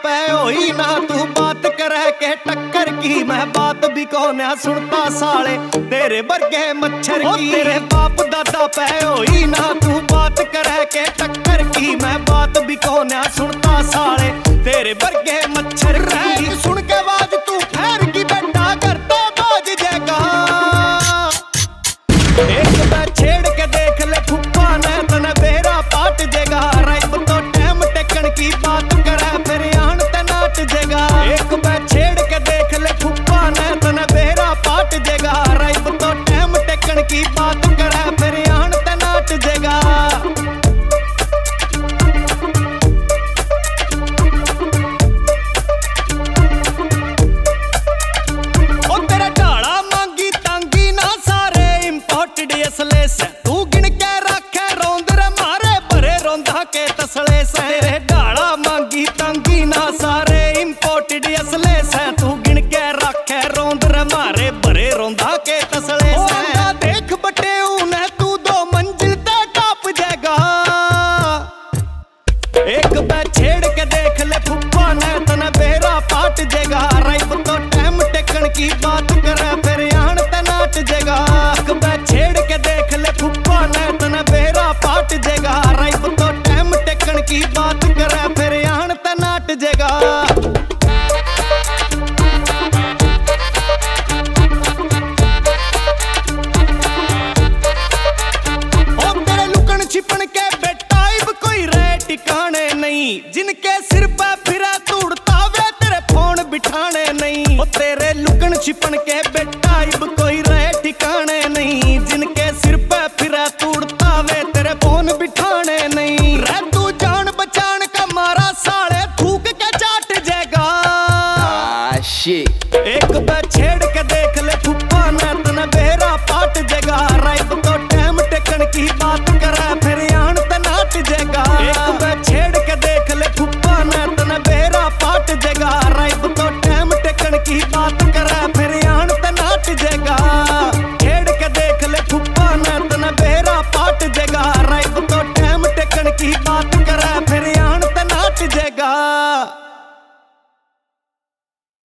पै होई ना तू बात करे के टक्कर की। मैं बात भी कोन्या सुनता साले तेरे वर्गे मच्छर की। तेरे बाप दादा पै होई ना तू बात करे के टक्कर की। मैं बात भी कोन्या सुनता साले तेरे वर्गे मच्छर की। सुन के आवाज तू ठहर की बेटा करता बाज जगा। एक बार छेड़ के देख ले फुप्पा ने तने बेरा पाट जेगा। राइब तो टाइम टेकन की बात करे फिर आन ते नाट जेगा। एक बार छेड़ के देख ले फुप्पा ने तने बेरा पाट जेगा। राइब तो टाइम टेकन की बात करे फिर आन ते नाट जेगा। असले से तू गिन के रखे रौंदर मारे भरे रौंदा के तसले से। तेरे ढाला मांगी तंगी ना सारे इंपोर्टेड असले से। तू गिन के रखे रौंदर मारे भरे रौंदा के तसले